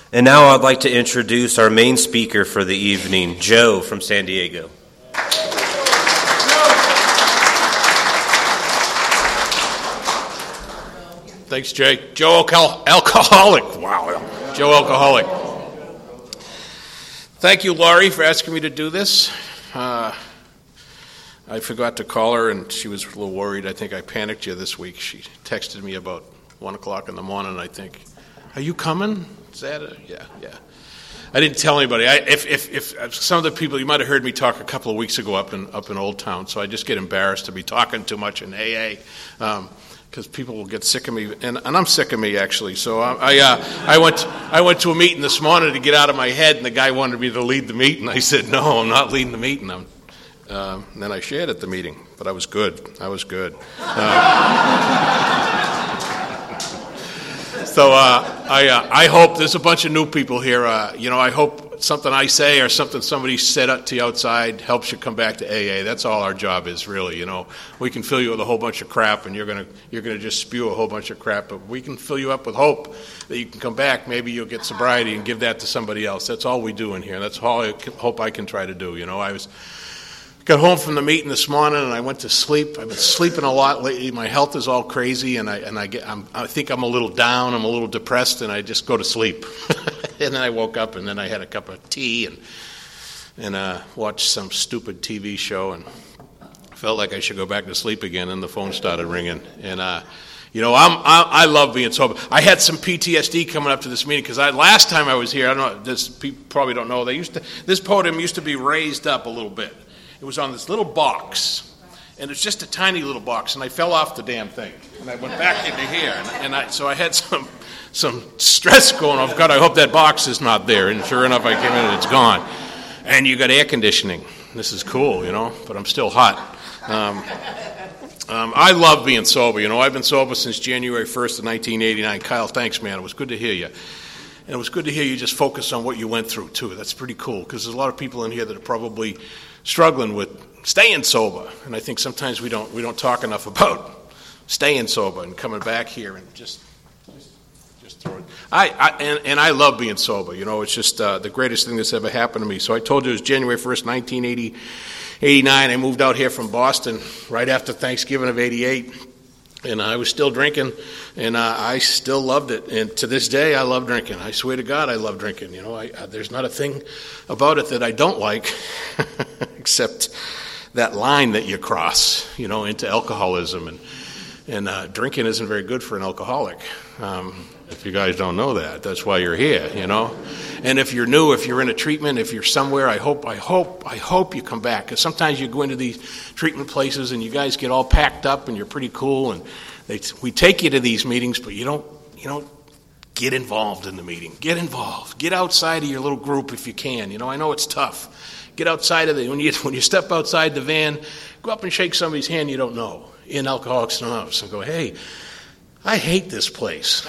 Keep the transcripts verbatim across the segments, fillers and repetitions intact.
And now I'd like to introduce our main speaker for the evening, Joe from San Diego. Thanks, Jay. Joe Alcohol- Alcoholic. Wow. Joe Alcoholic. Thank you, Laurie, for asking me to do this. Uh, I forgot to call her, and she was a little worried. I think I panicked you this week. She texted me about one o'clock in the morning, I think. Are you coming? Is that a, yeah, yeah. I didn't tell anybody. I, if, if, if some of the people, you might have heard me talk a couple of weeks ago up in up in Old Town, so I just get embarrassed to be talking too much in A A, um, because people will get sick of me, and, and I'm sick of me actually. So I I, uh, I went I went to a meeting this morning to get out of my head, and the guy wanted me to lead the meeting. I said, no, I'm not leading the meeting. I'm, uh, and then I shared at the meeting, but I was good. I was good. Uh, So uh, I uh, I hope there's a bunch of new people here. Uh, you know, I hope something I say or something somebody said up to you outside helps you come back to A A. That's all our job is, really. You know, we can fill you with a whole bunch of crap, and you're gonna you're gonna just spew a whole bunch of crap. But we can fill you up with hope that you can come back. Maybe you'll get sobriety and give that to somebody else. That's all we do in here. That's all I can, hope I can try to do. You know, I was. Got home from the meeting this morning and I went to sleep. I've been sleeping a lot lately. My health is all crazy, and I and I get I'm, I think I'm a little down. I'm a little depressed, and I just go to sleep. And then I woke up, and then I had a cup of tea and and uh, watched some stupid T V show, and felt like I should go back to sleep again. And the phone started ringing, and uh, you know I'm I, I love being sober. I had some P T S D coming up to this meeting because I last time I was here. I don't know. This people probably don't know. They used to this podium used to be raised up a little bit. It was on this little box, and it's just a tiny little box, and I fell off the damn thing, and I went back into here, and, and I so I had some some stress going on. God, I hope that box is not there, and sure enough, I came in and it's gone. And you got air conditioning. This is cool, you know, but I'm still hot. Um, um, I love being sober, you know. I've been sober since January first of nineteen eighty-nine. Kyle, thanks, man. It was good to hear you. And it was good to hear you just focus on what you went through, too. That's pretty cool, because there's a lot of people in here that are probably struggling with staying sober, and I think sometimes we don't we don't talk enough about staying sober and coming back here and just just, just throw it. I, I and, and I love being sober. You know, it's just uh, the greatest thing that's ever happened to me. So I told you it was January first, nineteen eighty-nine. I moved out here from Boston right after Thanksgiving of eighty-eight. And I was still drinking, and uh, I still loved it. And to this day, I love drinking. I swear to God, I love drinking. You know, I, uh, there's not a thing about it that I don't like, except that line that you cross, you know, into alcoholism. And and uh, drinking isn't very good for an alcoholic. Um, if you guys don't know that, that's why you're here, you know. And if you're new, if you're in a treatment, if you're somewhere, I hope, I hope, I hope you come back. Because sometimes you go into these treatment places and you guys get all packed up and you're pretty cool, and they, we take you to these meetings, but you don't, you don't get involved in the meeting. Get involved. Get outside of your little group if you can. You know, I know it's tough. Get outside of the when you when you step outside the van, go up and shake somebody's hand you don't know in Alcoholics Anonymous and go, hey, I hate this place.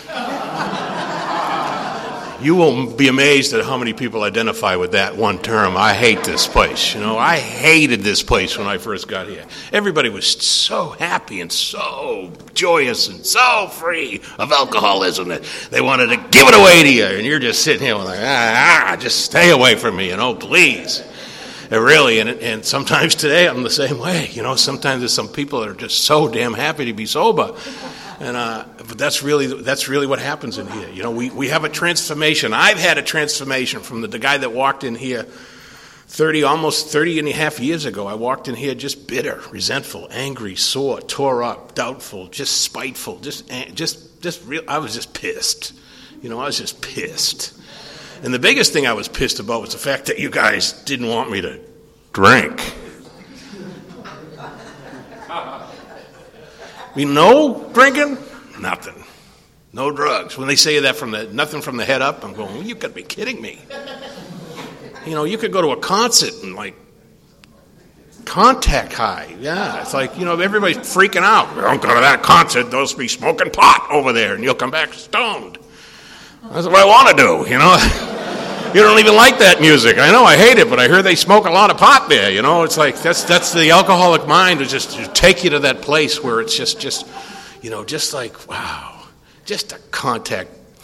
You will be amazed at how many people identify with that one term. I hate this place. You know, I hated this place when I first got here. Everybody was so happy and so joyous and so free of alcoholism that they wanted to give it away to you. And you're just sitting here like, ah, ah just stay away from me, you know, please. And really, and, and sometimes today I'm the same way. You know, sometimes there's some people that are just so damn happy to be sober. And uh, but that's really that's really what happens in here. You know, we, we have a transformation. I've had a transformation from the, the guy that walked in here thirty, almost thirty and a half years ago. I walked in here just bitter, resentful, angry, sore, tore up, doubtful, just spiteful, just just just real. I was just pissed. You know, I was just pissed. And the biggest thing I was pissed about was the fact that you guys didn't want me to drink. We no drinking, nothing. No drugs. When they say that from the nothing from the head up, I'm going, well, you could be kidding me. You know, you could go to a concert and like contact high. Yeah, it's like, you know, everybody's freaking out. Don't go to that concert. They'll be smoking pot over there, and you'll come back stoned. That's what I want to do, you know. You don't even like that music. I know, I hate it, but I hear they smoke a lot of pot there, you know. It's like, that's that's the alcoholic mind, to just to take you to that place where it's just, just, you know, just like, wow, just a contact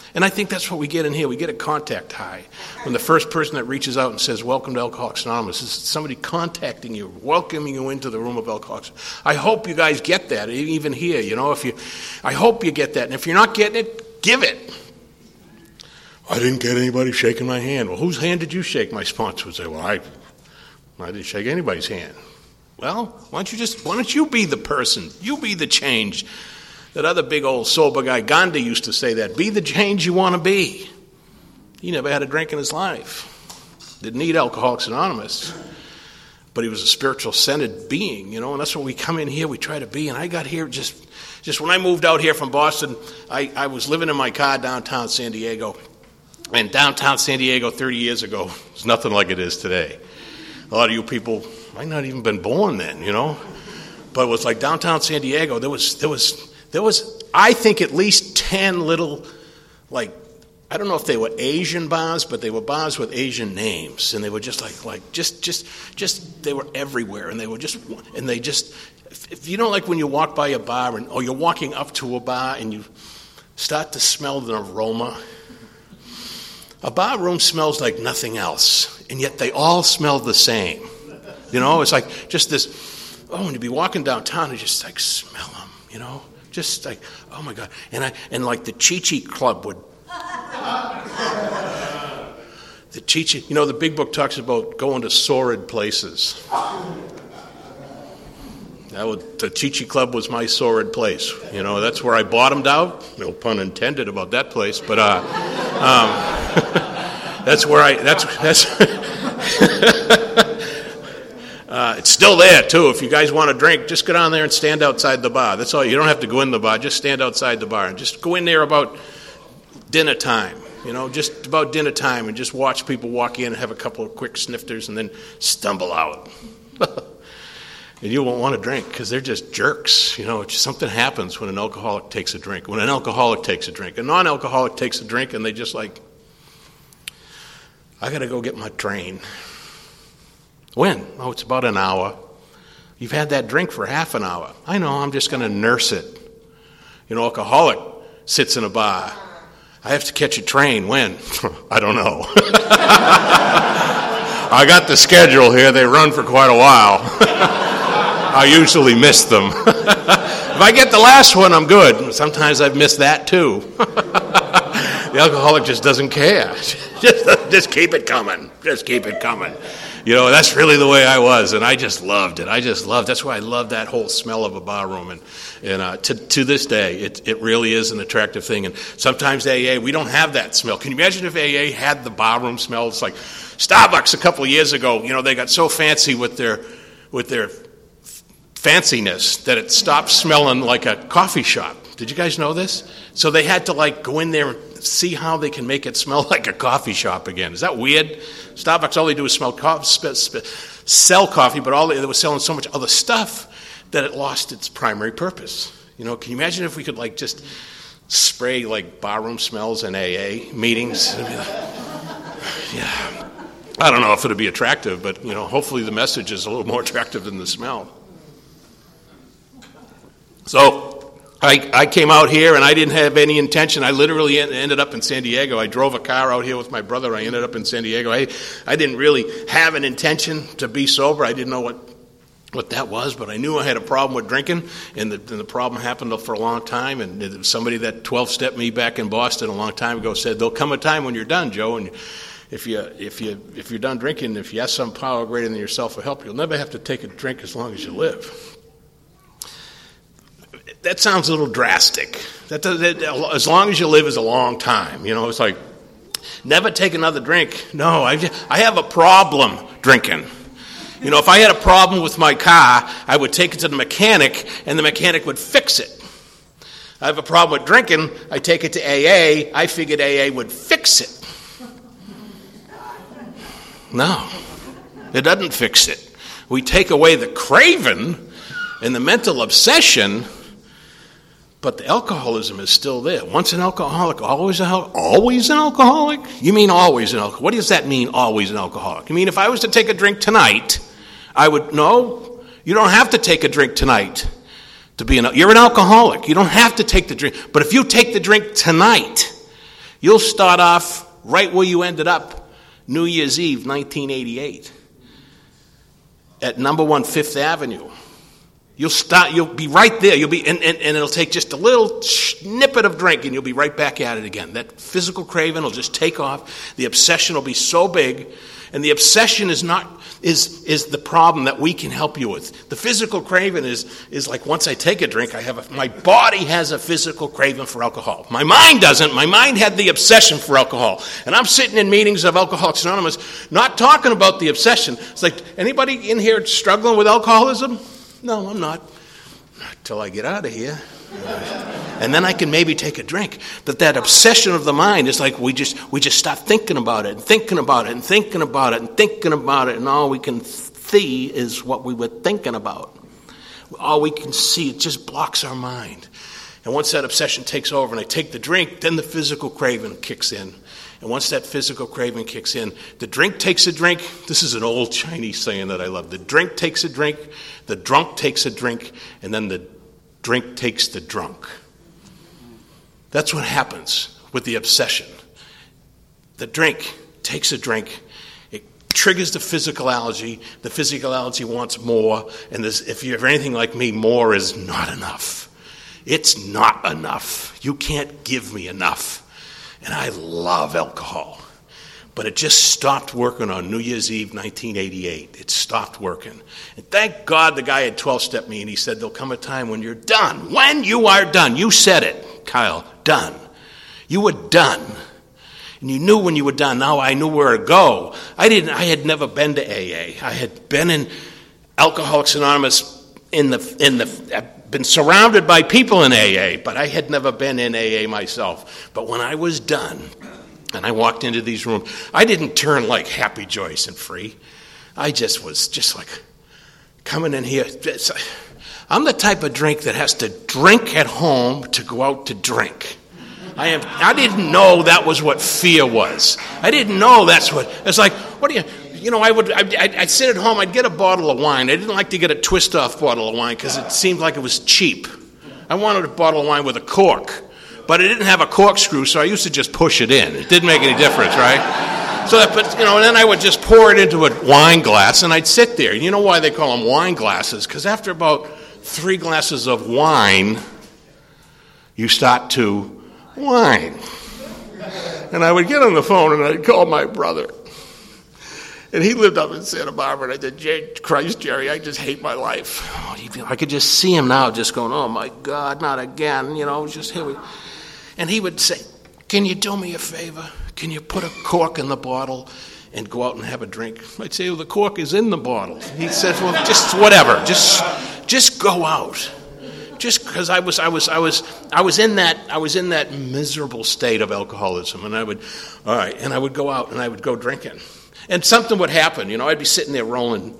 And I think that's what we get in here. We get a contact high. When the first person that reaches out and says, welcome to Alcoholics Anonymous, is somebody contacting you, welcoming you into the room of Alcoholics. I hope you guys get that, even here. You know, if you, I hope you get that. And if you're not getting it, give it. I didn't get anybody shaking my hand. Well, whose hand did you shake? My sponsor would say, well, I, I didn't shake anybody's hand. Well, why don't you just, why don't you be the person? You be the change. That other big old sober guy, Gandhi, used to say that. Be the change you want to be. He never had a drink in his life. Didn't need Alcoholics Anonymous. But he was a spiritual-centered being, you know, and that's what we come in here, we try to be. And I got here just, just when I moved out here from Boston, I, I was living in my car downtown San Diego. And downtown San Diego thirty years ago was nothing like it is today. A lot of you people might not even been born then, you know. But it was like downtown San Diego, there was, there was, there was, I think, at least ten little, like, I don't know if they were Asian bars, but they were bars with Asian names, and they were just like, like, just, just, just, they were everywhere, and they were just, and they just, if, if you know, like when you walk by a bar, and or you're walking up to a bar, and you start to smell the aroma. A bar room smells like nothing else, and yet they all smell the same. You know, it's like just this. Oh, and you'd be walking downtown and just like smell them. You know. Just like, oh my God. And I and like the Chi-Chi Club would. The Chi-Chi, you know, the big book talks about going to sordid places. That would, the Chi-Chi Club was my sordid place. You know, that's where I bottomed out. No pun intended about that place, but uh, um, that's where I, that's, that's, Uh, it's still there, too. If you guys want to drink, just go down there and stand outside the bar. That's all. You don't have to go in the bar. Just stand outside the bar. And just go in there about dinner time, you know, just about dinner time, and just watch people walk in and have a couple of quick snifters and then stumble out. And you won't want to drink because they're just jerks. You know, it's just, something happens when an alcoholic takes a drink. When an alcoholic takes a drink. A non-alcoholic takes a drink and they just like, I got to go get my train. When? Oh, it's about an hour. You've had that drink for half an hour. I know, I'm just going to nurse it. You know, alcoholic sits in a bar. I have to catch a train. When? I don't know. I got the schedule here. They run for quite a while. I usually miss them. If I get the last one, I'm good. Sometimes I've missed that too. The alcoholic just doesn't care. Just, just keep it coming. Just keep it coming. You know, that's really the way I was, and I just loved it. I just loved. That's why I love that whole smell of a bar room, and and uh, to to this day, it it really is an attractive thing. And sometimes A A, we don't have that smell. Can you imagine if A A had the bar room smell? It's like Starbucks a couple of years ago. You know, they got so fancy with their with their fanciness that it stopped smelling like a coffee shop. Did you guys know this? So they had to like go in there and see how they can make it smell like a coffee shop again. Is that weird? Starbucks, all they do is smell coffee, sp- sp- sell coffee, but all they, they were selling so much other stuff that it lost its primary purpose. You know, can you imagine if we could like just spray like barroom smells in A A meetings? Like, yeah, I don't know if it'd be attractive, but you know, hopefully the message is a little more attractive than the smell. So. I, I came out here and I didn't have any intention. I literally ended up in San Diego. I drove a car out here with my brother. I ended up in San Diego. I, I didn't really have an intention to be sober. I didn't know what, what that was, but I knew I had a problem with drinking, and the, and the problem happened for a long time. And somebody that twelve-stepped me back in Boston a long time ago said, there'll come a time when you're done, Joe, and if, you, if, you, if you're done drinking, if you ask some power greater than yourself for help, you'll never have to take a drink as long as you live. That sounds a little drastic. That, that, as long as you live is a long time. You know, it's like, never take another drink. No, I, I have a problem drinking. You know, if I had a problem with my car, I would take it to the mechanic, and the mechanic would fix it. I have a problem with drinking, I take it to A A, I figured A A would fix it. No, it doesn't fix it. We take away the craving and the mental obsession, but the alcoholism is still there. Once an alcoholic, always an alcoholic. Always an alcoholic? You mean always an alcoholic? What does that mean, always an alcoholic? You mean if I was to take a drink tonight, I would, no, you don't have to take a drink tonight to be an, you're an alcoholic. You don't have to take the drink. But if you take the drink tonight, You'll start off right where you ended up New Year's Eve, nineteen eighty-eight, at number one Fifth Avenue. You'll start, you'll be right there. You'll be, and, and, and it'll take just a little snippet of drink, and you'll be right back at it again. That physical craving will just take off. The obsession will be so big, and the obsession is not is is the problem that we can help you with. The physical craving is is like once I take a drink, I have a, my body has a physical craving for alcohol. My mind doesn't. My mind had the obsession for alcohol, and I'm sitting in meetings of Alcoholics Anonymous, not talking about the obsession. It's like, anybody in here struggling with alcoholism? No, I'm not. Not till I get out of here. And then I can maybe take a drink. But that obsession of the mind is like we just we just start thinking about it and thinking about it and thinking about it and thinking about it, and all we can see is what we were thinking about. All we can see, it just blocks our mind. And once that obsession takes over and I take the drink, then the physical craving kicks in. And once that physical craving kicks in, the drink takes a drink. This is an old Chinese saying that I love. The drink takes a drink, the drunk takes a drink, and then the drink takes the drunk. That's what happens with the obsession. The drink takes a drink. It triggers the physicality. The physicality wants more. And if you're anything like me, more is not enough. It's not enough. You can't give me enough. And I love alcohol. But it just stopped working on New Year's Eve, nineteen eighty-eight. It stopped working. And thank God the guy had twelve-stepped me, and he said, there'll come a time when you're done. When you are done. You said it, Kyle. Done. You were done. And you knew when you were done. Now I knew where to go. I didn't. I had never been to A A. I had been in Alcoholics Anonymous in the in the. I've been surrounded by people in A A, but I had never been in A A myself. But when I was done, and I walked into these rooms, I didn't turn like Happy, Joyce, and Free. I just was just like coming in here. I'm the type of drink that has to drink at home to go out to drink. I am. I didn't know that was what fear was. I didn't know that's what. It's like, what do you... You know, I would, I'd, I'd sit at home, I'd get a bottle of wine. I didn't like to get a twist-off bottle of wine because it seemed like it was cheap. I wanted a bottle of wine with a cork, but it didn't have a corkscrew, so I used to just push it in. It didn't make any difference, right? So that, but, you know, and then I would just pour it into a wine glass, and I'd sit there. You know why they call them wine glasses? Because after about three glasses of wine, you start to whine. And I would get on the phone, and I'd call my brother. And he lived up in Santa Barbara, and I said, Christ, Jerry, I just hate my life. Oh, I could just see him now just going, oh, my God, not again. You know, just here we... And he would say, can you do me a favor? Can you put a cork in the bottle and go out and have a drink? I'd say, well, the cork is in the bottle. He said, well, just whatever. Just just go out. Just because I was I was I was I was in that I was in that miserable state of alcoholism, and I would all right, and I would go out and I would go drinking. And something would happen, you know. I'd be sitting there rolling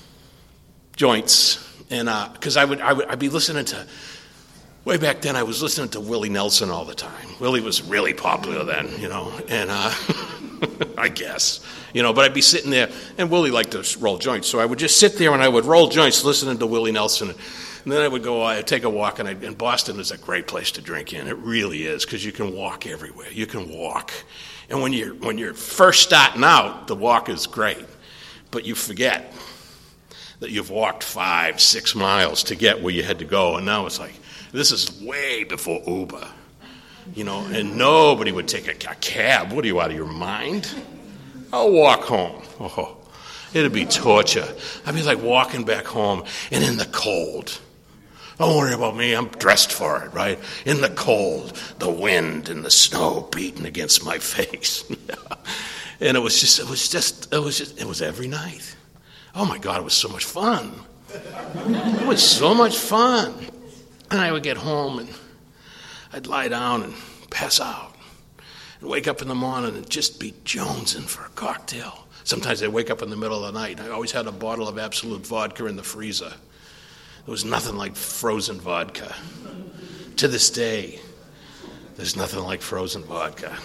joints, and because uh, I would, I would, I'd be listening to. Way back then, I was listening to Willie Nelson all the time. Willie was really popular then, you know, and uh, I guess, you know. But I'd be sitting there, and Willie liked to roll joints, so I would just sit there and I would roll joints, listening to Willie Nelson. And then I would go, I'd take a walk, and, I'd, and Boston is a great place to drink in. It really is, because you can walk everywhere. You can walk. And when you're, when you're first starting out, the walk is great. But you forget that you've walked five, six miles to get where you had to go. And now it's like, this is way before Uber. You know, and nobody would take a, a cab. What are you, out of your mind? I'll walk home. Oh, it'd be torture. I'd be like walking back home and in the cold. Don't worry about me, I'm dressed for it, right? In the cold, the wind and the snow beating against my face. And it was just, it was just, it was just, it was every night. Oh my God, it was so much fun. It was so much fun. And I would get home and I'd lie down and pass out. And wake up in the morning and just be jonesing for a cocktail. Sometimes I'd wake up in the middle of the night. I always had a bottle of Absolute vodka in the freezer. There was nothing like frozen vodka. To this day, there's nothing like frozen vodka.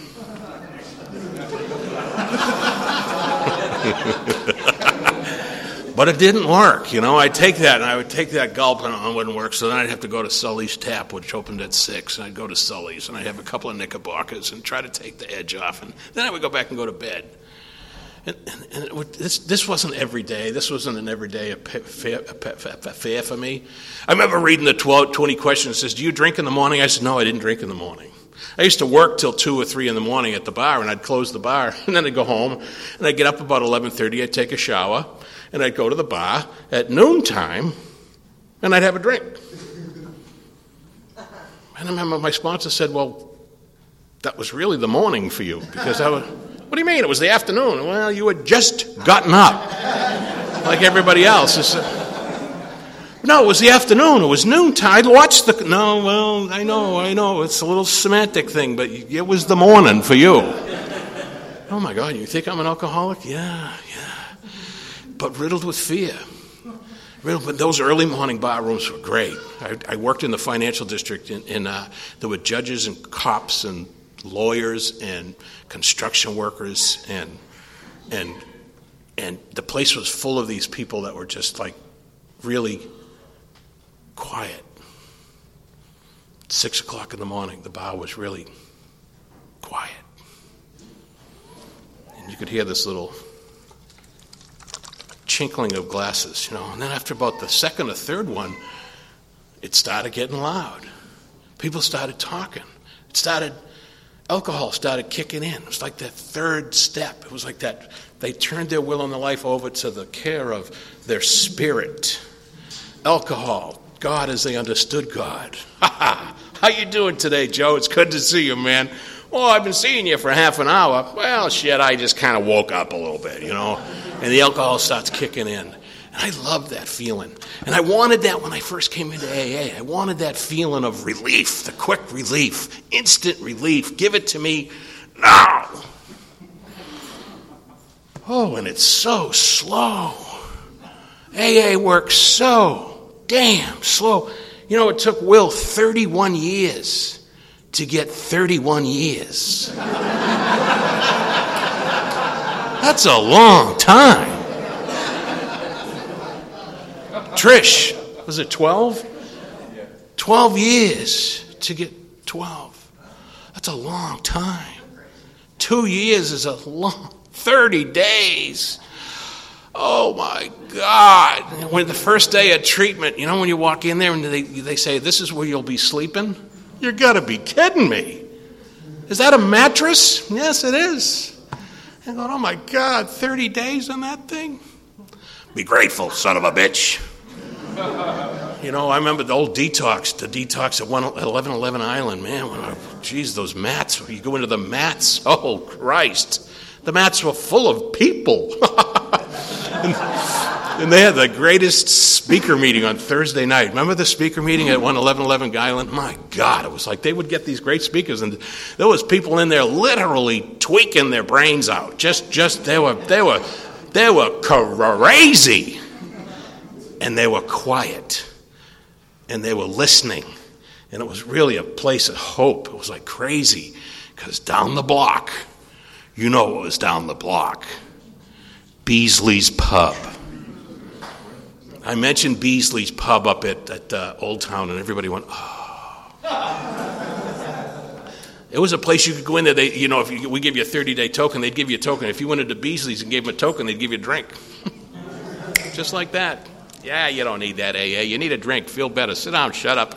But it didn't work, you know. I'd take that, and I would take that gulp, and it wouldn't work. So then I'd have to go to Sully's Tap, which opened at six, and I'd go to Sully's, and I'd have a couple of Knickerbockers and try to take the edge off. And then I would go back and go to bed. And, and, and it would, this, this wasn't every day. This wasn't an everyday affair, affair for me. I remember reading the twelve, twenty questions. It says, do you drink in the morning? I said, no, I didn't drink in the morning. I used to work till two or three in the morning at the bar, and I'd close the bar, and then I'd go home, and I'd get up about eleven thirty, I'd take a shower, and I'd go to the bar at noontime, and I'd have a drink. And I remember my sponsor said, well, that was really the morning for you, because I was, what do you mean? It was the afternoon. Well, you had just gotten up, like everybody else. It's, No, it was the afternoon. It was noontime. I'd watched the... No, well, I know, I know. It's a little semantic thing, but it was the morning for you. Oh, my God, you think I'm an alcoholic? Yeah, yeah. But riddled with fear. Riddled, but those early morning bar rooms were great. I, I worked in the financial district, and, and uh, there were judges and cops and lawyers and construction workers, and and and the place was full of these people that were just like really quiet. Six o'clock in the morning, the bar was really quiet. And you could hear this little chinkling of glasses, you know. And then after about the second or third one, it started getting loud. People started talking. It started, alcohol started kicking in. It was like that third step. It was like that, they turned their will and their life over to the care of their spirit. Alcohol, God as they understood God. How you doing today, Joe? It's good to see you, man. Well, I've been seeing you for half an hour. Well, shit, I just kind of woke up a little bit, you know. And the alcohol starts kicking in. And I loved that feeling. And I wanted that when I first came into A A. I wanted that feeling of relief, the quick relief, instant relief. Give it to me now. Oh, and it's so slow. A A works so damn slow. You know, it took Will thirty-one years to get thirty-one years. That's a long time. Trish, was it twelve? twelve years to get twelve. That's a long time. Two years is a long, thirty days. Oh, my God. When the first day of treatment, you know, when you walk in there and they, they say, this is where you'll be sleeping? You've got to be kidding me. Is that a mattress? Yes, it is. I go, oh, my God, thirty days on that thing? Be grateful, son of a bitch. You know, I remember the old detox, the detox at eleven eleven Island. Man, when I, geez, those mats, you go into the mats, oh, Christ. The mats were full of people. and, and they had the greatest speaker meeting on Thursday night. Remember the speaker meeting at eleven eleven Island? My God, it was like they would get these great speakers, and there was people in there literally tweaking their brains out. Just, just they were, they were, they were crazy. And they were quiet. And they were listening. And it was really a place of hope. It was like crazy. Because down the block, you know what was down the block. Beasley's Pub. I mentioned Beasley's Pub up at, at uh, Old Town, and everybody went, oh. It was a place you could go in there. They, you know, if you, we give you a thirty-day token, they'd give you a token. If you went into Beasley's and gave them a token, they'd give you a drink. Just like that. Yeah, you don't need that, A A. You need a drink. Feel better. Sit down. Shut up.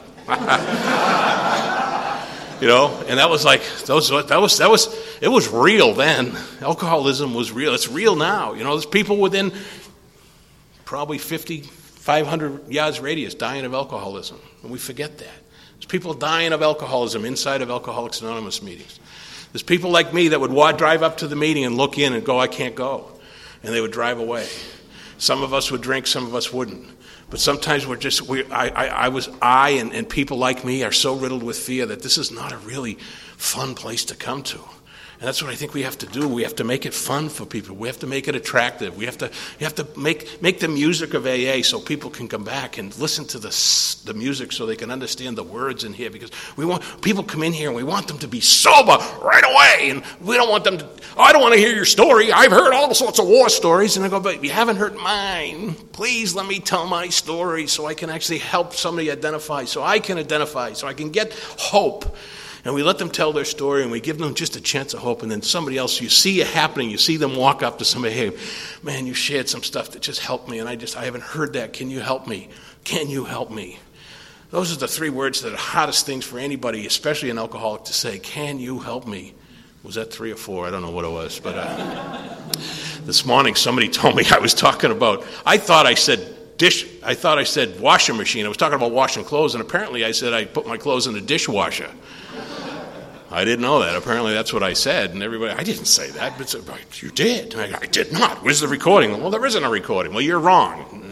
You know, and that was like those. That was that was. It was real then. Alcoholism was real. It's real now. You know, there's people within probably fifty, five hundred yards radius dying of alcoholism, and we forget that. There's people dying of alcoholism inside of Alcoholics Anonymous meetings. There's people like me that would walk, drive up to the meeting and look in and go, "I can't go," and they would drive away. Some of us would drink, some of us wouldn't. But sometimes we're just, we, I, I, I was, I and, and people like me are so riddled with fear that this is not a really fun place to come to. And that's what I think we have to do. We have to make it fun for people. We have to make it attractive. We have to, we have to make, make the music of A A so people can come back and listen to the, the music so they can understand the words in here. Because we want, people come in here and we want them to be sober right away. And we don't want them to, oh, I don't want to hear your story. I've heard all sorts of war stories. And I go, but you haven't heard mine. Please let me tell my story so I can actually help somebody identify, so I can identify, so I can get hope. And we let them tell their story, and we give them just a chance of hope. And then somebody else, you see it happening. You see them walk up to somebody, hey, man, you shared some stuff that just helped me, and I just I haven't heard that. Can you help me? Can you help me? Those are the three words that are the hottest things for anybody, especially an alcoholic, to say. Can you help me? Was that three or four? I don't know what it was. But uh, this morning, somebody told me I was talking about. I thought I said dish. I thought I said washing machine. I was talking about washing clothes, and apparently I said I put my clothes in the dishwasher. I didn't know that. Apparently that's what I said, and everybody, I didn't say that, but you did. I, I did not. Where's the recording? Well, there isn't a recording. Well, you're wrong.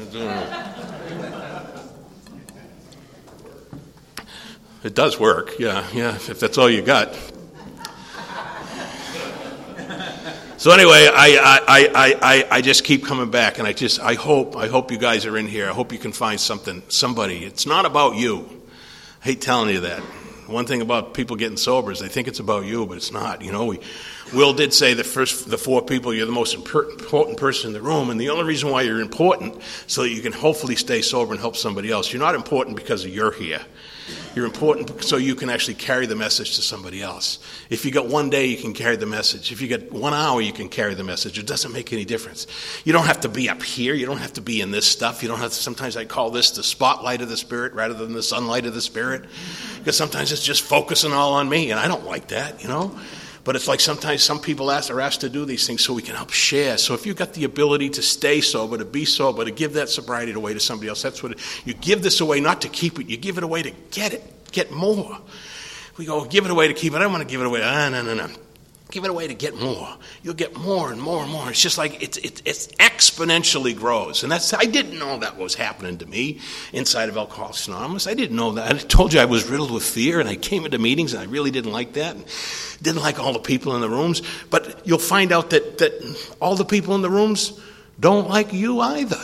It does work, yeah, yeah, if that's all you got. So anyway, I, I, I, I, I just keep coming back, and I just, I hope, I hope you guys are in here. I hope you can find something, somebody. It's not about you. I hate telling you that. One thing about people getting sober is they think it's about you, but it's not. You know, we, Will did say that first the four people, you're the most important person in the room, and the only reason why you're important so that you can hopefully stay sober and help somebody else. You're not important because you're here. You're important so you can actually carry the message to somebody else. If you got one day, you can carry the message. If you got one hour, you can carry the message. It doesn't make any difference. You don't have to be up here. You don't have to be in this stuff. You don't have to, sometimes I call this the spotlight of the Spirit rather than the sunlight of the Spirit. Because sometimes it's just focusing all on me, and I don't like that, you know. But it's like sometimes some people ask, are asked to do these things so we can help share. So if you've got the ability to stay sober, to be sober, to give that sobriety away to somebody else, that's what it, you give this away not to keep it. You give it away to get it, get more. We go, give it away to keep it. I don't want to give it away. Ah, no, no, no. Give it away to get more. You'll get more and more and more. It's just like it's it it's exponentially grows. And that's I didn't know that was happening to me inside of Alcoholics Anonymous. I didn't know that. I told you I was riddled with fear, and I came into meetings, and I really didn't like that. And didn't like all the people in the rooms. But you'll find out that, that all the people in the rooms don't like you either.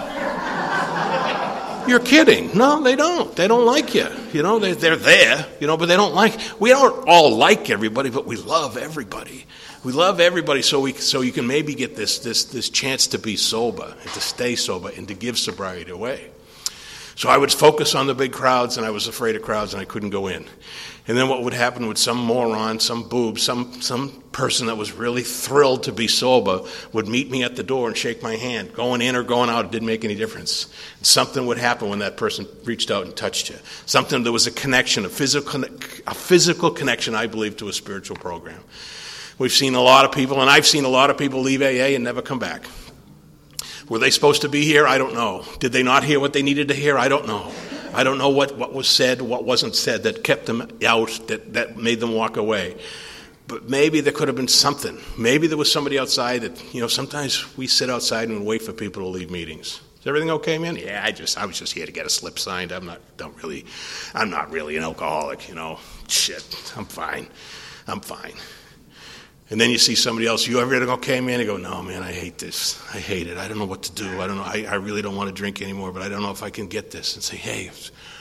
You're kidding. No, they don't. They don't like you. You know, they're, they're there, you know, but they don't like, we don't all like everybody, but we love everybody. We love everybody so we so you can maybe get this this this chance to be sober and to stay sober and to give sobriety away. So I would focus on the big crowds, and I was afraid of crowds, and I couldn't go in. And then what would happen with some moron, some boob, some some person that was really thrilled to be sober would meet me at the door and shake my hand. Going in or going out, it didn't make any difference. Something would happen when that person reached out and touched you. Something, there was a connection, a physical, a physical connection, I believe, to a spiritual program. We've seen a lot of people, and I've seen a lot of people leave A A and never come back. Were they supposed to be here? I don't know. Did they not hear what they needed to hear? I don't know. I don't know what, what was said, what wasn't said that kept them out, that, that made them walk away. But maybe there could have been something. Maybe there was somebody outside that, you know, sometimes we sit outside and wait for people to leave meetings. Is everything okay, man? Yeah, I just I was just here to get a slip signed. I'm not don't really I'm not really an alcoholic, you know. Shit. I'm fine. I'm fine. And then you see somebody else, you ever go, okay, man? They go, no, man, I hate this. I hate it. I don't know what to do. I don't know. I, I really don't want to drink anymore, but I don't know if I can get this. And say, hey,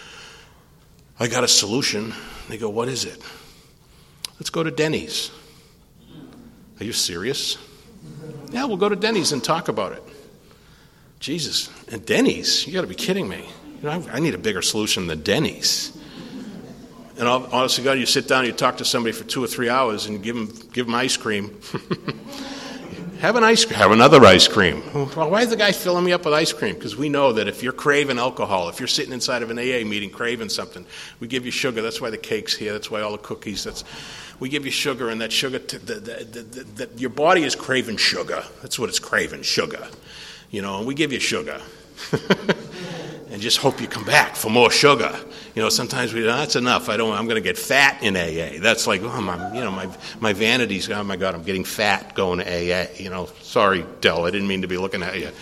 I got a solution. They go, what is it? Let's go to Denny's. Are you serious? Yeah, we'll go to Denny's and talk about it. Jesus, and Denny's? You got to be kidding me. You know, I, I need a bigger solution than Denny's. And honestly, God, you sit down and you talk to somebody for two or three hours and give them, give them ice cream. Have an ice cream. Have another ice cream. Well, why is the guy filling me up with ice cream? Because we know that if you're craving alcohol, if you're sitting inside of an A A meeting craving something, we give you sugar. That's why the cake's here. That's why all the cookies. That's we give you sugar, and that sugar, t- the, the, the, the, the, your body is craving sugar. That's what it's craving, sugar. You know, and we give you sugar. And just hope you come back for more sugar. You know, sometimes we, that's enough. I don't. I'm going to get fat in A A. That's like, oh my, you know, my my vanity's. Oh my God, I'm getting fat going to A A. You know, sorry, Del, I didn't mean to be looking at you.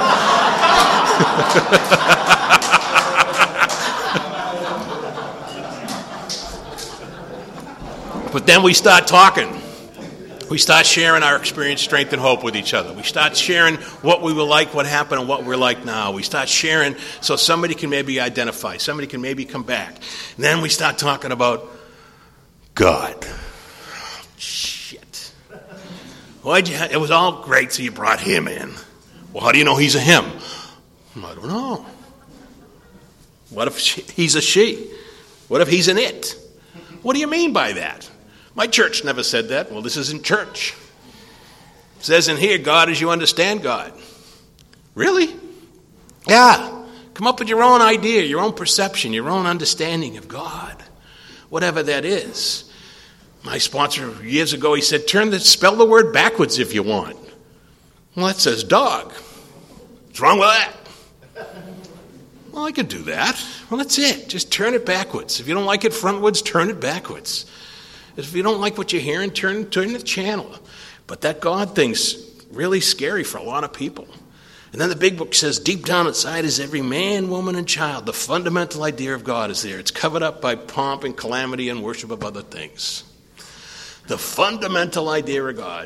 But then we start talking. We start sharing our experience, strength, and hope with each other. We start sharing what we were like, what happened, and what we're like now. We start sharing so somebody can maybe identify. Somebody can maybe come back. And then we start talking about God. Shit. Why'd you? Ha- it was all great, so you brought him in. Well, how do you know he's a him? I don't know. What if she, he's a she? What if he's an it? What do you mean by that? My church never said that. Well, this isn't church. It says in here, God as you understand God. Really? Yeah. Come up with your own idea, your own perception, your own understanding of God. Whatever that is. My sponsor years ago, he said, turn the, spell the word backwards if you want. Well, that says dog. What's wrong with that? Well, I could do that. Well, that's it. Just turn it backwards. If you don't like it frontwards, turn it backwards. If you don't like what you're hearing, turn, turn the channel. But that God thing's really scary for a lot of people. And then the big book says, deep down inside is every man, woman, and child. The fundamental idea of God is there. It's covered up by pomp and calamity and worship of other things. The fundamental idea of God.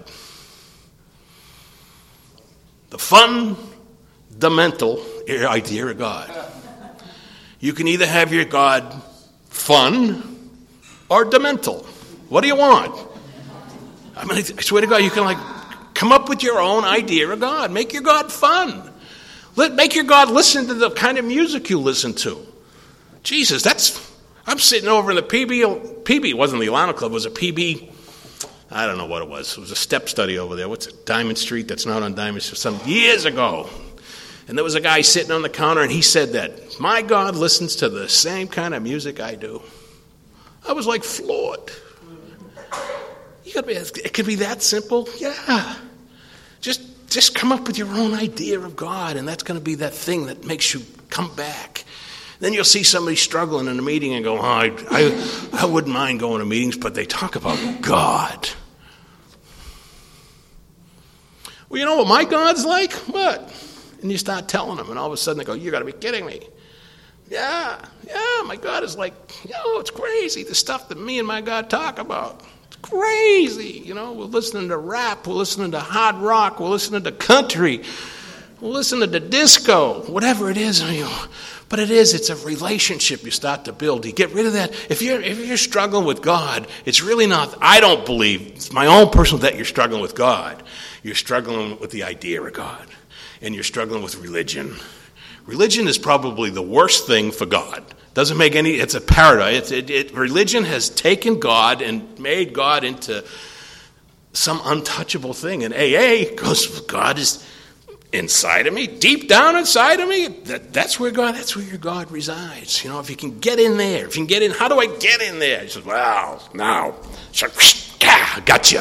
The fundamental idea of God. You can either have your God fun or demental. What do you want? I mean, I swear to God, you can like come up with your own idea of God. Make your God fun. Let make your God listen to the kind of music you listen to. Jesus, that's I'm sitting over in the P B. P B wasn't the Alano Club. It was a P B. I don't know what it was. It was a step study over there. What's it? Diamond Street. That's not on Diamond Street. Some years ago. And there was a guy sitting on the counter, and he said that, my God listens to the same kind of music I do. I was like floored. You gotta be, it could be that simple? Yeah. Just, just come up with your own idea of God, and that's going to be that thing that makes you come back. Then you'll see somebody struggling in a meeting and go, oh, I, I, I wouldn't mind going to meetings, but they talk about God. Well, you know what my God's like? What? And you start telling them, and all of a sudden they go, you got to be kidding me. Yeah, yeah, my God is like, you know, it's crazy, the stuff that me and my God talk about. It's crazy. You know, we're listening to rap, we're listening to hard rock, we're listening to country, we're listening to disco, whatever it is. You know. But it is, it's a relationship you start to build. You get rid of that. If you're, if you're struggling with God, it's really not, I don't believe, it's my own personal that you're struggling with God. You're struggling with the idea of God. And you're struggling with religion. Religion is probably the worst thing for God. Doesn't make any, it's a paradise. It, it, it, religion has taken God and made God into some untouchable thing. And A A goes, God is inside of me, deep down inside of me. That, that's where God, that's where your God resides. You know, if you can get in there, if you can get in, how do I get in there? He says, well, now, so, ah, gotcha.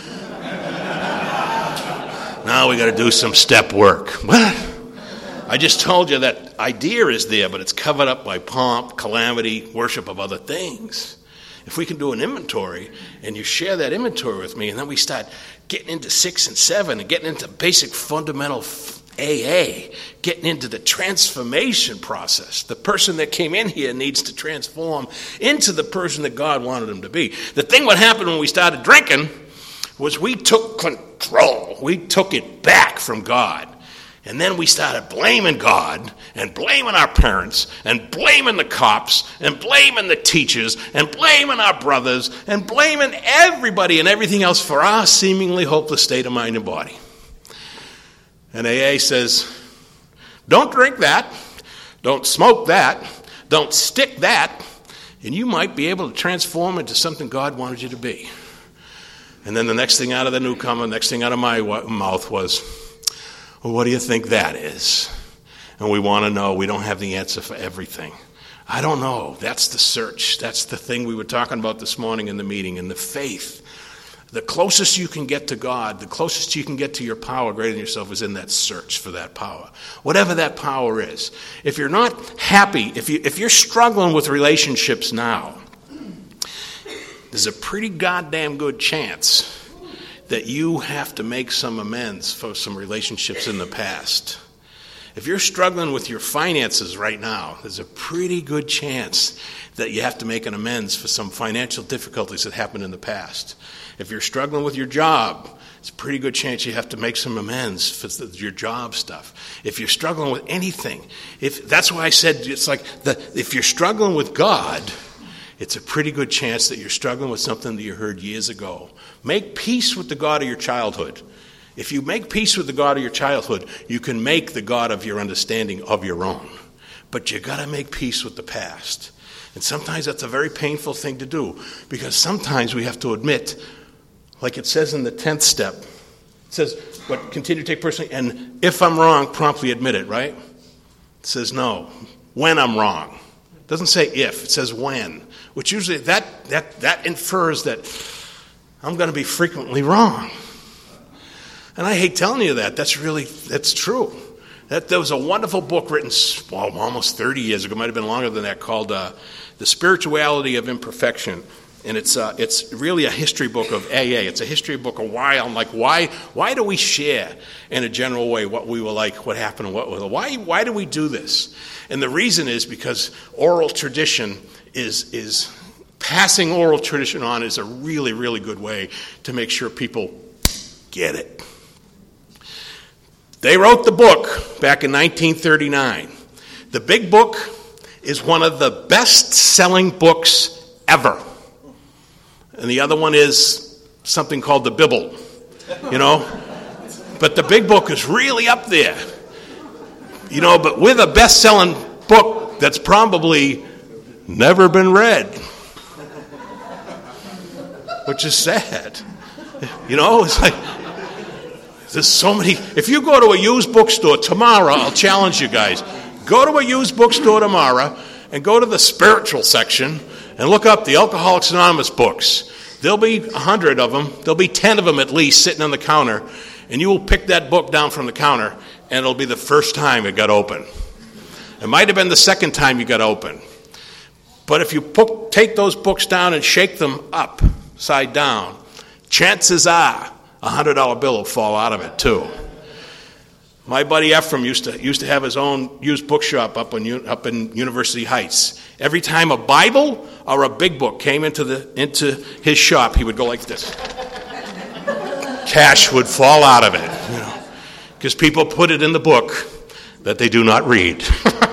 Now we got to do some step work. What? I just told you that idea is there, but it's covered up by pomp, calamity, worship of other things. If we can do an inventory, and you share that inventory with me, and then we start getting into six and seven, and getting into basic fundamental A A, getting into the transformation process. The person that came in here needs to transform into the person that God wanted him to be. The thing what happened when we started drinking was we took control. We took it back from God. And then we started blaming God and blaming our parents and blaming the cops and blaming the teachers and blaming our brothers and blaming everybody and everything else for our seemingly hopeless state of mind and body. And A A says, don't drink that, don't smoke that, don't stick that, and you might be able to transform into something God wanted you to be. And then the next thing out of the newcomer, next thing out of my mouth was, well, what do you think that is? And we want to know. We don't have the answer for everything. I don't know. That's the search. That's the thing we were talking about this morning in the meeting, in the faith. The closest you can get to God, the closest you can get to your power greater than yourself is in that search for that power. Whatever that power is. If you're not happy, if, you, if you're struggling with relationships now, there's a pretty goddamn good chance that you have to make some amends for some relationships in the past. If you're struggling with your finances right now, there's a pretty good chance that you have to make an amends for some financial difficulties that happened in the past. If you're struggling with your job, it's a pretty good chance you have to make some amends for your job stuff. If you're struggling with anything, if that's why I said it's like the, if you're struggling with God, it's a pretty good chance that you're struggling with something that you heard years ago. Make peace with the God of your childhood. If you make peace with the God of your childhood, you can make the God of your understanding of your own. But you got to make peace with the past. And sometimes that's a very painful thing to do, because sometimes we have to admit, like it says in the tenth step, it says, what, continue to take personally, and if I'm wrong, promptly admit it, right? It says no, when I'm wrong. It doesn't say if, it says when, which usually that that that infers that I'm going to be frequently wrong. And I hate telling you that. That's really, that's true. That, there was a wonderful book written, well, almost thirty years ago, might have been longer than that, called uh, The Spirituality of Imperfection. And it's uh, it's really a history book of A A. It's a history book of why, I'm like, why why do we share in a general way what we were like, what happened, and what was, why why do we do this? And the reason is because oral tradition is is passing oral tradition on is a really, really good way to make sure people get it. They wrote the book back in nineteen thirty-nine. The Big Book is one of the best-selling books ever. And the other one is something called the Bible, you know. But the Big Book is really up there, you know. But with a best-selling book that's probably never been read, which is sad, you know. It's like there's so many. If you go to a used bookstore tomorrow, I'll challenge you guys. Go to a used bookstore tomorrow and go to the spiritual section and look up the Alcoholics Anonymous books. There'll be a hundred of them. There'll be ten of them at least sitting on the counter. And you will pick that book down from the counter, and it'll be the first time it got open. It might have been the second time you got open. But if you put, take those books down and shake them upside down, chances are a hundred dollar bill will fall out of it too. My buddy Ephraim used to used to have his own used bookshop up in up in University Heights. Every time a Bible or a big book came into the into his shop, he would go like this. Cash would fall out of it, you know, because people put it in the book that they do not read.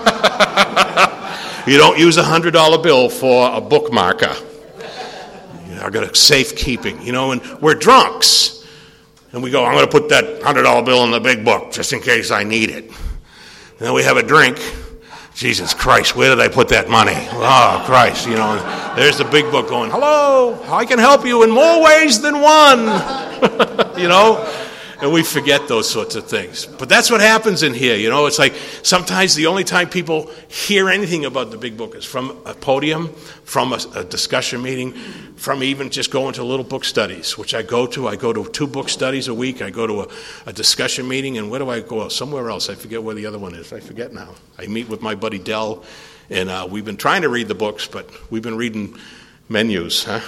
You don't use a hundred dollar bill for a bookmarker. I got a safekeeping, you know, and we're drunks. And we go, I'm going to put that one hundred dollar bill in the big book just in case I need it. And then we have a drink. Jesus Christ, where did I put that money? Oh, Christ, you know. There's the big book going, hello, I can help you in more ways than one. You know. And we forget those sorts of things. But that's what happens in here, you know. It's like sometimes the only time people hear anything about the big book is from a podium, from a, a discussion meeting, from even just going to little book studies, which I go to. I go to two book studies a week. I go to a, a discussion meeting. And where do I go? Somewhere else. I forget where the other one is. I forget now. I meet with my buddy Dell, and uh, we've been trying to read the books, but we've been reading menus, huh?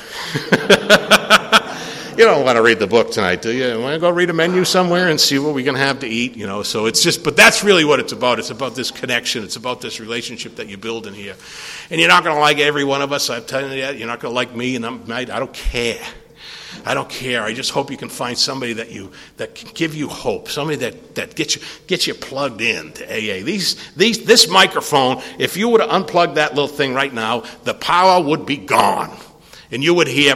You don't want to read the book tonight, do you? You want to go read a menu somewhere and see what we can have to eat, you know? So it's just, but that's really what it's about. It's about this connection. It's about this relationship that you build in here. And you're not going to like every one of us. I'm telling you that. You're not going to like me, and I'm, I don't care. I don't care. I just hope you can find somebody that you that can give you hope. Somebody that, that gets you gets you plugged in to A A. These these this microphone, if you were to unplug that little thing right now, the power would be gone, and you would hear.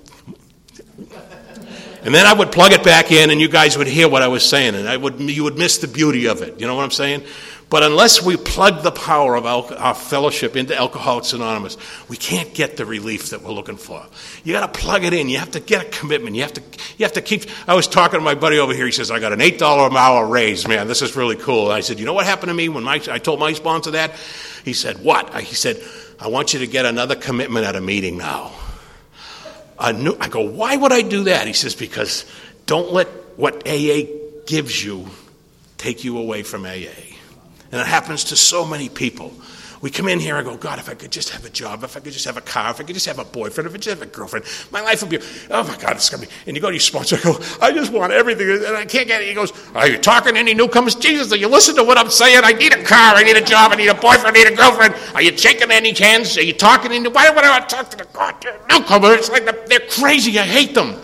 And then I would plug it back in, and you guys would hear what I was saying, and I would you would miss the beauty of it. You know what I'm saying? But unless we plug the power of our, our fellowship into Alcoholics Anonymous, we can't get the relief that we're looking for. You got to plug it in. You have to get a commitment. You have to you have to keep. I was talking to my buddy over here. He says, "I got an eight dollar an hour raise, man. This is really cool." And I said, "You know what happened to me when my I told my sponsor that?" He said, "What?" He said, "I want you to get another commitment at a meeting now." I, knew, I go, why would I do that? He says, because don't let what A A gives you take you away from A A. And it happens to so many people. We come in here and go, God, if I could just have a job, if I could just have a car, if I could just have a boyfriend, if I could just have a girlfriend, my life would be, oh my God, it's going to be. And you go to your sponsor and go, I just want everything, and I can't get it. He goes, are you talking to any newcomers? Jesus, do you listen to what I'm saying? I need a car, I need a job, I need a boyfriend, I need a girlfriend. Are you shaking any hands? Are you talking any, why would I talk to the goddamn newcomer? It's like the, they're crazy, I hate them.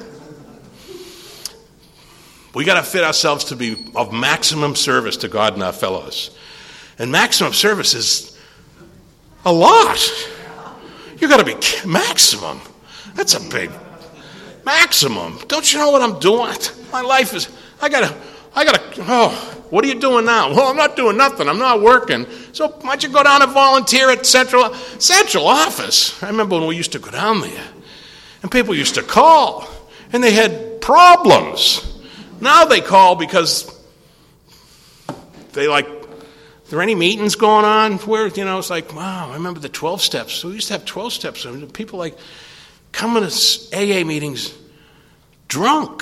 We got to fit ourselves to be of maximum service to God and our fellows. And maximum service is a lot. You got to be maximum. That's a big maximum. Don't you know what I'm doing? My life is, I got to, I got to, oh, what are you doing now? Well, I'm not doing nothing. I'm not working. So why don't you go down and volunteer at Central, Central Office? I remember when we used to go down there, and people used to call, and they had problems. Now they call because they like, are there any meetings going on? Where, you know, it's like, wow, I remember the twelve steps. So we used to have twelve steps. And people like coming to A A meetings drunk.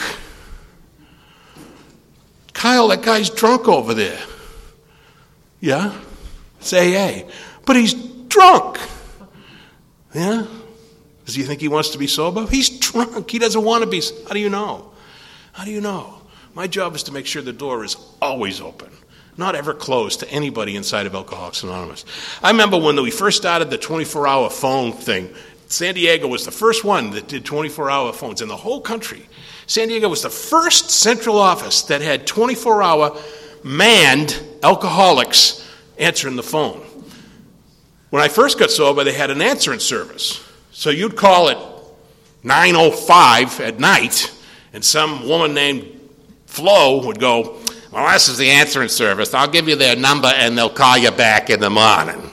Kyle, that guy's drunk over there. Yeah, it's A A. But he's drunk. Yeah? Does he think he wants to be sober? He's drunk. He doesn't want to be. How do you know? How do you know? My job is to make sure the door is always open. Not ever closed to anybody inside of Alcoholics Anonymous. I remember when we first started the twenty-four hour phone thing, San Diego was the first one that did twenty-four hour phones in the whole country. San Diego was the first central office that had twenty-four hour manned alcoholics answering the phone. When I first got sober, they had an answering service. So you'd call at nine oh five at night, and some woman named Flo would go, well, this is the answering service. I'll give you their number, and they'll call you back in the morning.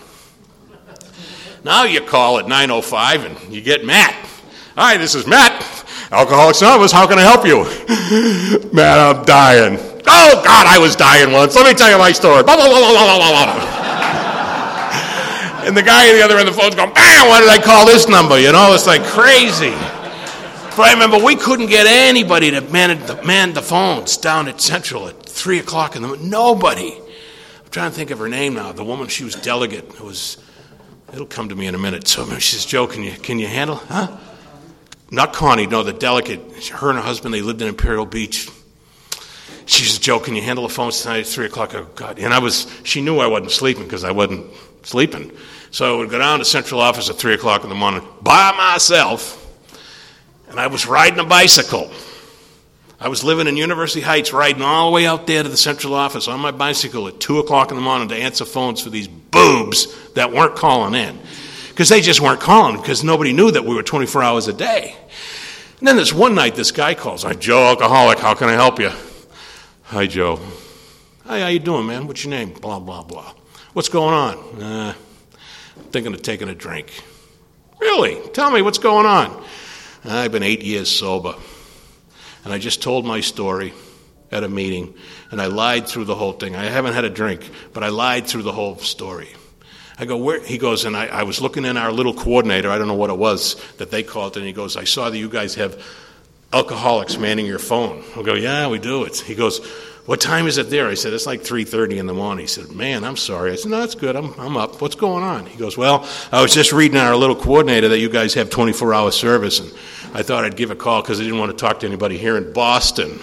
Now you call at nine oh five, and you get Matt. Hi, this is Matt. Alcoholics Anonymous, how can I help you? Matt, I'm dying. Oh, God, I was dying once. Let me tell you my story. Blah, blah, blah, blah, blah, blah. And the guy on the other end of the phone's going, bam, why did I call this number? You know, it's like crazy. But I remember we couldn't get anybody to man the, man the phones down at Central at three o'clock in the morning. Nobody. I'm trying to think of her name now. The woman, she was delegate. It was, it'll come to me in a minute. So she says, Joe, can you, can you handle, huh? Not Connie, no, the delegate. Her and her husband, they lived in Imperial Beach. She says, Joe, can you handle the phones tonight at three o'clock? Oh, God. And I was, she knew I wasn't sleeping because I wasn't sleeping. So I would go down to Central Office at three o'clock in the morning by myself. And I was riding a bicycle. I was living in University Heights, riding all the way out there to the Central Office on my bicycle at two o'clock in the morning to answer phones for these boobs that weren't calling in. Because they just weren't calling because nobody knew that we were twenty-four hours a day. And then this one night, this guy calls. I'm Joe, alcoholic. How can I help you? Hi, Joe. Hi, how you doing, man? What's your name? Blah, blah, blah. What's going on? Uh, I'm thinking of taking a drink. Really? Tell me, what's going on? I've been eight years sober. And I just told my story at a meeting, and I lied through the whole thing. I haven't had a drink, but I lied through the whole story. I go, where? He goes, and I, I was looking in our little coordinator, I don't know what it was that they called it, and he goes, I saw that you guys have alcoholics manning your phone. I go, yeah, we do it. He goes, what time is it there? I said, it's like three thirty in the morning. He said, man, I'm sorry. I said, no, that's good. I'm, I'm up. What's going on? He goes, well, I was just reading in our little coordinator that you guys have twenty-four hour service, and I thought I'd give a call because I didn't want to talk to anybody here in Boston.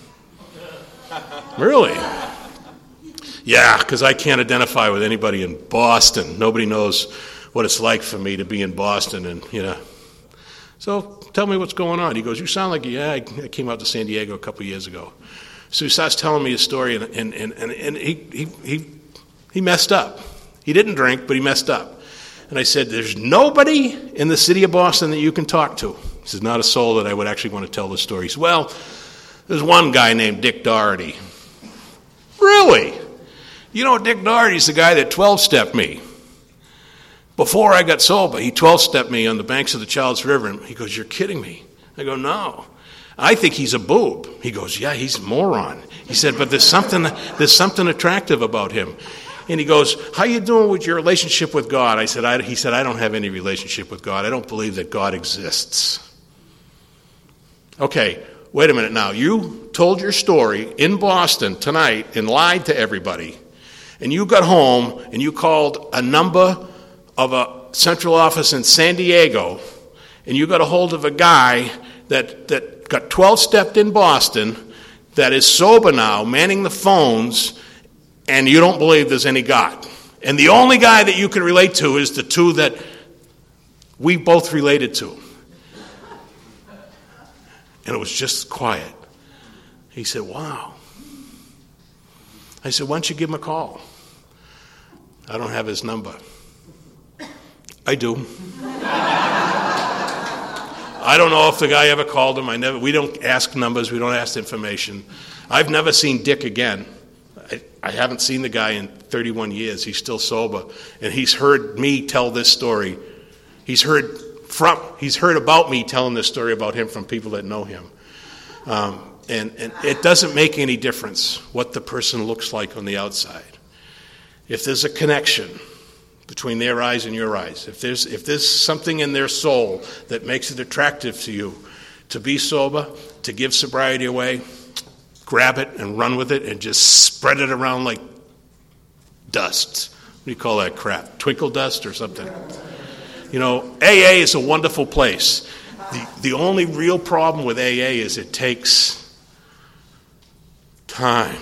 Really? Yeah, because I can't identify with anybody in Boston. Nobody knows what it's like for me to be in Boston, and, you know. So tell me what's going on. He goes, you sound like, yeah, I came out to San Diego a couple of years ago. So he starts telling me his story, and, and, and, and he, he, he, he messed up. He didn't drink, but he messed up. And I said, there's nobody in the city of Boston that you can talk to. He says, not a soul that I would actually want to tell this story. He says, well, there's one guy named Dick Doherty. Really? You know, Dick Doherty's the guy that twelve-stepped me. Before I got sober, he twelve-stepped me on the banks of the Charles River, and he goes, you're kidding me. I go, no. I think he's a boob. He goes, yeah, he's a moron. He said, but there's something there's something attractive about him. And he goes, how you doing with your relationship with God? I said, I, he said, I don't have any relationship with God. I don't believe that God exists. Okay, wait a minute now. You told your story in Boston tonight and lied to everybody. And you got home and you called a number of a central office in San Diego, and you got a hold of a guy that, that got twelve-stepped in Boston that is sober now, manning the phones, and you don't believe there's any God. And the only guy that you can relate to is the two that we both related to. And it was just quiet. He said, wow. I said, why don't you give him a call? I don't have his number. I do. I don't know if the guy ever called him. I never. We don't ask numbers. We don't ask information. I've never seen Dick again. I, I haven't seen the guy in thirty-one years. He's still sober, and he's heard me tell this story. He's heard from. He's heard about me telling this story about him from people that know him. Um, and, and it doesn't make any difference what the person looks like on the outside. If there's a connection between their eyes and your eyes, if there's if there's something in their soul that makes it attractive to you to be sober, to give sobriety away, grab it and run with it and just spread it around like dust. What do you call that crap? Twinkle dust or something? You know, A A is a wonderful place. The, the only real problem with A A is it takes time.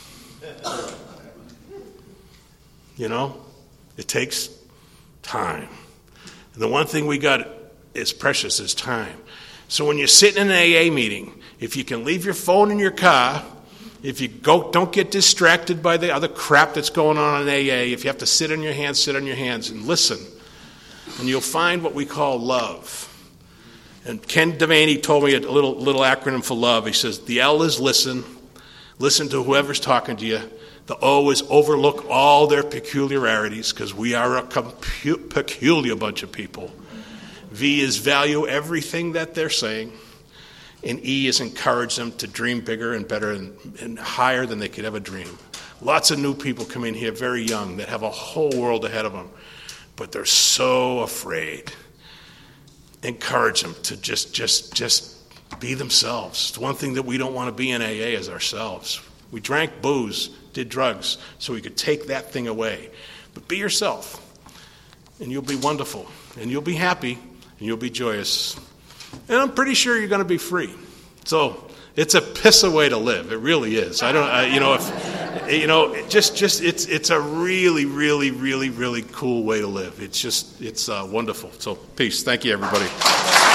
You know? It takes time. And the one thing we got is precious is time. So when you're sitting in an A A meeting, if you can leave your phone in your car, if you go, don't get distracted by the other crap that's going on in A A, if you have to sit on your hands, sit on your hands and listen. And you'll find what we call love. And Ken Devaney told me a little, little acronym for love. He says, the L is listen. Listen to whoever's talking to you. The O is overlook all their peculiarities, because we are a compu- peculiar bunch of people. V is value everything that they're saying. And E is encourage them to dream bigger and better and, and higher than they could ever dream. Lots of new people come in here very young that have a whole world ahead of them, but they're so afraid. Encourage them to just, just, just be themselves. The one thing that we don't want to be in A A is ourselves. We drank booze, did drugs, so we could take that thing away. But be yourself, and you'll be wonderful, and you'll be happy, and you'll be joyous. And I'm pretty sure you're going to be free. So it's a piss away to live. It really is. I don't, I, you know, if you know, it just, just it's, it's a really, really, really, really cool way to live. It's just, it's uh, wonderful. So peace. Thank you, everybody.